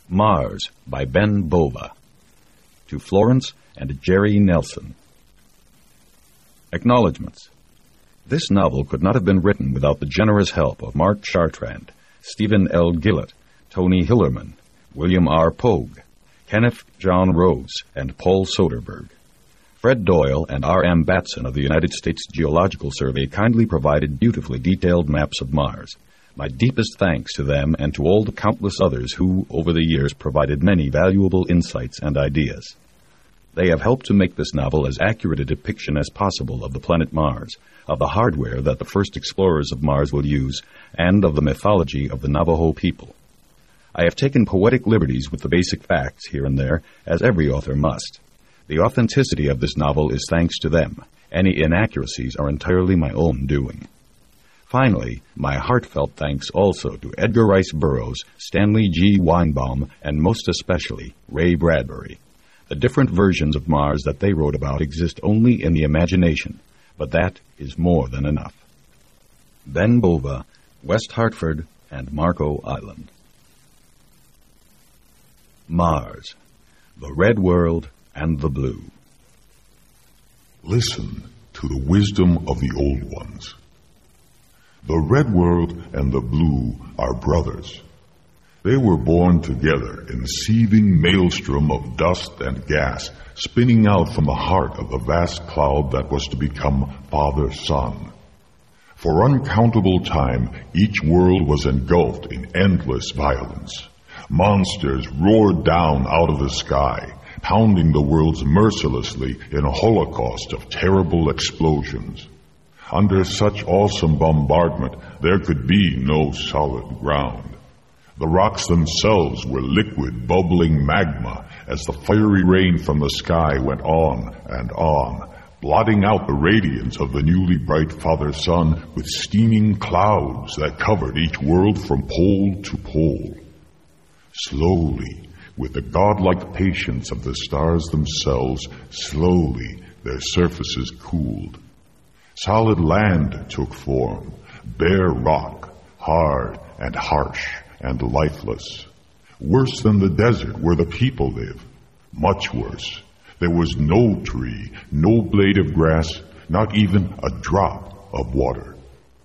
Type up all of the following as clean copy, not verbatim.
Mars by Ben Bova. To Florence and Jerry Nelson. Acknowledgements. This novel could not have been written without the generous help of Mark Chartrand, Stephen L. Gillett, Tony Hillerman, William R. Pogue, Kenneth John Rose, and Paul Soderberg. Fred Doyle and R. M. Batson of the United States Geological Survey kindly provided beautifully detailed maps of Mars. My deepest thanks to them and to all the countless others who, over the years, provided many valuable insights and ideas. They have helped to make this novel as accurate a depiction as possible of the planet Mars, of the hardware that the first explorers of Mars will use, and of the mythology of the Navajo people. I have taken poetic liberties with the basic facts here and there, as every author must. The authenticity of this novel is thanks to them. Any inaccuracies are entirely my own doing. Finally, my heartfelt thanks also to Edgar Rice Burroughs, Stanley G. Weinbaum, and most especially Ray Bradbury. The different versions of Mars that they wrote about exist only in the imagination, but that is more than enough. Ben Bova, West Hartford, and Marco Island. Mars, the Red World and the Blue. Listen to the wisdom of the old ones. The Red World and the Blue are brothers. They were born together in the seething maelstrom of dust and gas spinning out from the heart of the vast cloud that was to become Father-Son. For uncountable time, each world was engulfed in endless violence. Monsters roared down out of the sky, pounding the worlds mercilessly in a holocaust of terrible explosions. Under such awesome bombardment, there could be no solid ground. The rocks themselves were liquid, bubbling magma as the fiery rain from the sky went on, blotting out the radiance of the newly bright Father-Sun with steaming clouds that covered each world from pole to pole. Slowly, with the godlike patience of the stars themselves, slowly their surfaces cooled. Solid land took form, bare rock, hard and harsh and lifeless. Worse than the desert where the people live. Much worse. There was no tree, no blade of grass, not even a drop of water.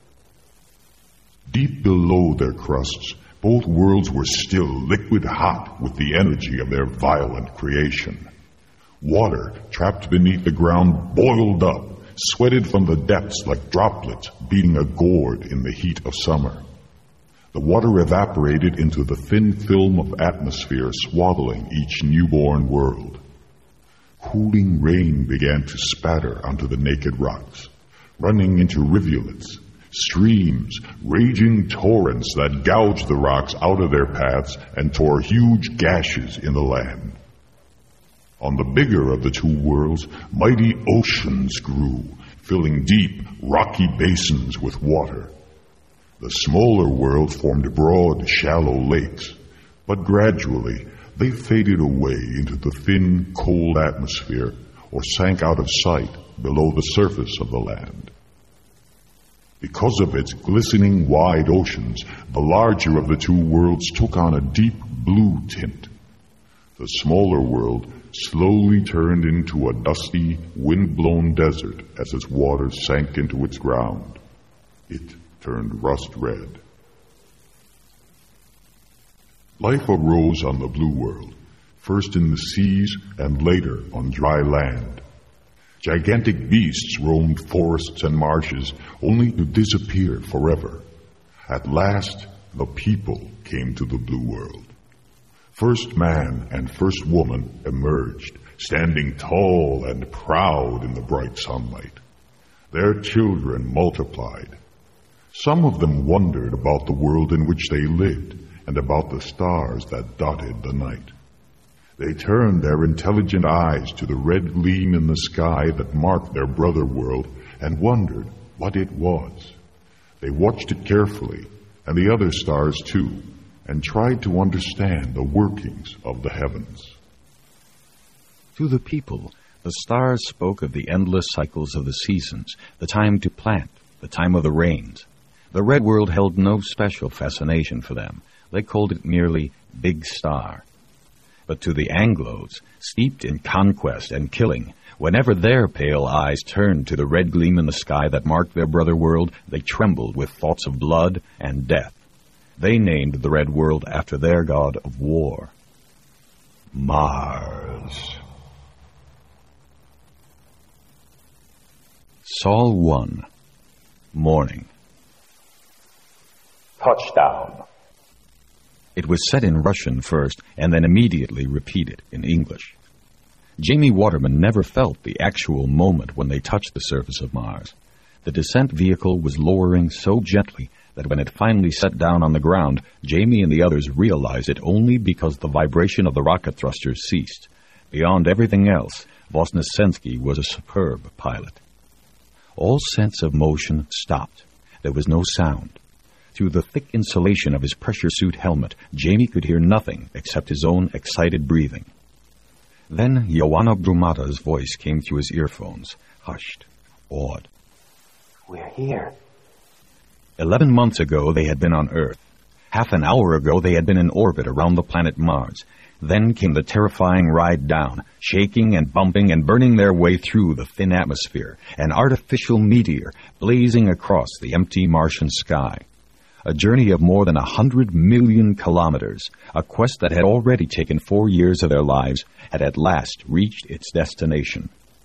Deep below their crusts, both worlds were still liquid hot with the energy of their violent creation. Water, trapped beneath the ground, boiled up, sweated from the depths like droplets beating a gourd in the heat of summer. The water evaporated into the thin film of atmosphere swaddling each newborn world. Cooling rain began to spatter onto the naked rocks, running into rivulets, streams, raging torrents that gouged the rocks out of their paths and tore huge gashes in the land. On the bigger of the two worlds, mighty oceans grew, filling deep, rocky basins with water. The smaller world formed broad, shallow lakes, but gradually they faded away into the thin, cold atmosphere or sank out of sight below the surface of the land. Because of its glistening wide oceans, the larger of the two worlds took on a deep blue tint. The smaller world slowly turned into a dusty, wind-blown desert as its waters sank into its ground. It turned rust red. Life arose on the blue world, first in the seas and later on dry land. Gigantic beasts roamed forests and marshes, only to disappear forever. At last, the people came to the blue world. First man and first woman emerged, standing tall and proud in the bright sunlight. Their children multiplied. Some of them wondered about the world in which they lived and about the stars that dotted the night. They turned their intelligent eyes to the red gleam in the sky that marked their brother world and wondered what it was. They watched it carefully, and the other stars too, and tried to understand the workings of the heavens. To the people, the stars spoke of the endless cycles of the seasons, the time to plant, the time of the rains. The Red World held no special fascination for them. They called it merely Big Star, But to the Anglos, steeped in conquest and killing, whenever their pale eyes turned to the red gleam in the sky that marked their brother world, they trembled with thoughts of blood and death. They named the red world after their god of war, Mars. Sol 1. Morning. Touchdown. It was said in Russian first, and then immediately repeated in English. Jamie Waterman never felt the actual moment when they touched the surface of Mars. The descent vehicle was lowering so gently that when it finally set down on the ground, Jamie and the others realized it only because the vibration of the rocket thrusters ceased. Beyond everything else, Vosnesensky was a superb pilot. All sense of motion stopped. There was no sound. Through the thick insulation of his pressure suit helmet, Jamie could hear nothing except his own excited breathing. Then Ioana Brumata's voice came through his earphones, hushed, awed. We're here. 11 months ago they had been on Earth. Half an hour ago they had been in orbit around the planet Mars. Then came the terrifying ride down, shaking and bumping and burning their way through the thin atmosphere, an artificial meteor blazing across the empty Martian sky. A journey of more than 100 million kilometers, a quest that had already taken 4 years of their lives, had at last reached its destination.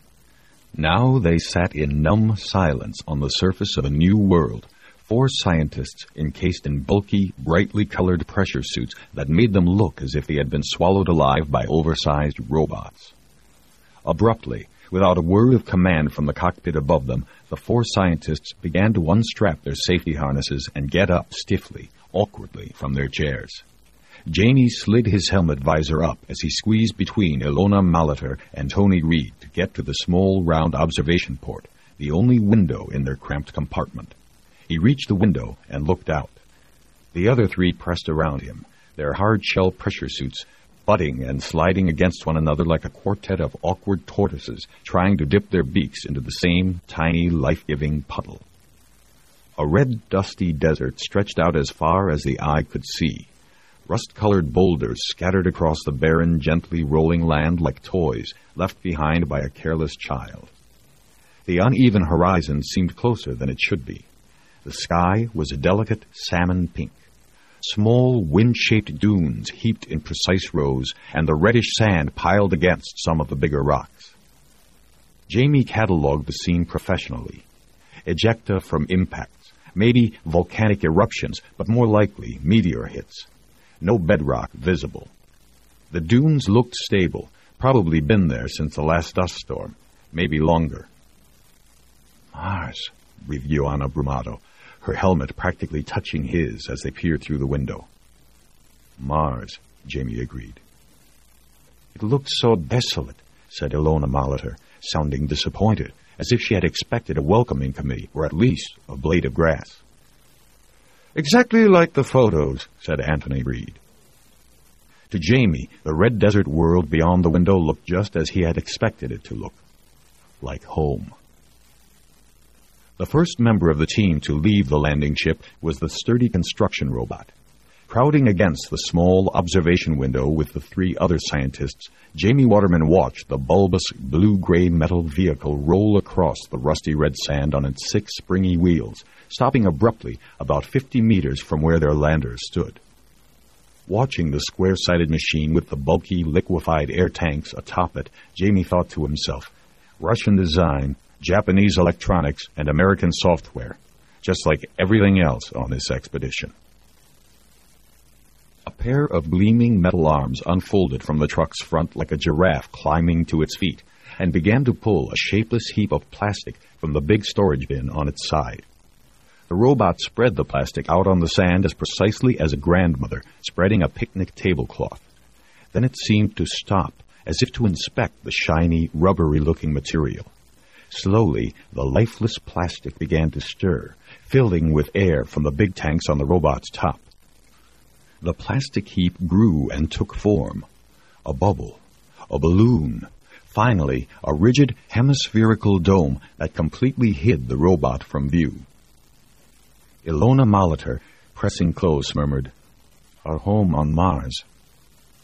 Now they sat in numb silence on the surface of a new world, 4 scientists encased in bulky, brightly colored pressure suits that made them look as if they had been swallowed alive by oversized robots. Abruptly, without a word of command from the cockpit above them, the 4 scientists began to unstrap their safety harnesses and get up stiffly, awkwardly, from their chairs. Jamie slid his helmet visor up as he squeezed between Ilona Malater and Tony Reed to get to the small, round observation port, the only window in their cramped compartment. He reached the window and looked out. The other 3 pressed around him, their hard-shell pressure suits butting and sliding against one another like a quartet of awkward tortoises trying to dip their beaks into the same tiny, life-giving puddle. A red, dusty desert stretched out as far as the eye could see. Rust-colored boulders scattered across the barren, gently rolling land like toys left behind by a careless child. The uneven horizon seemed closer than it should be. The sky was a delicate salmon pink. Small, wind-shaped dunes heaped in precise rows, and the reddish sand piled against some of the bigger rocks. Jamie catalogued the scene professionally. Ejecta from impacts, maybe volcanic eruptions, but more likely meteor hits. No bedrock visible. The dunes looked stable, probably been there since the last dust storm, maybe longer. Mars, breathed Ioana Brumata, her helmet practically touching his as they peered through the window. Mars, Jamie agreed. It looked so desolate, said Ilona Malater, sounding disappointed, as if she had expected a welcoming committee, or at least a blade of grass. Exactly like the photos, said Anthony Reed. To Jamie, the red desert world beyond the window looked just as he had expected it to look. Like home. The first member of the team to leave the landing ship was the sturdy construction robot. Crowding against the small observation window with the 3 other scientists, Jamie Waterman watched the bulbous blue-gray metal vehicle roll across the rusty red sand on its 6 springy wheels, stopping abruptly about 50 meters from where their landers stood. Watching the square-sided machine with the bulky, liquefied air tanks atop it, Jamie thought to himself, Russian design, Japanese electronics, and American software, just like everything else on this expedition. A pair of gleaming metal arms unfolded from the truck's front like a giraffe climbing to its feet, and began to pull a shapeless heap of plastic from the big storage bin on its side. The robot spread the plastic out on the sand as precisely as a grandmother spreading a picnic tablecloth. Then it seemed to stop, as if to inspect the shiny, rubbery-looking material. Slowly, the lifeless plastic began to stir, filling with air from the big tanks on the robot's top. The plastic heap grew and took form. A bubble, a balloon, finally a rigid hemispherical dome that completely hid the robot from view. Ilona Malater, pressing close, murmured, Our home on Mars.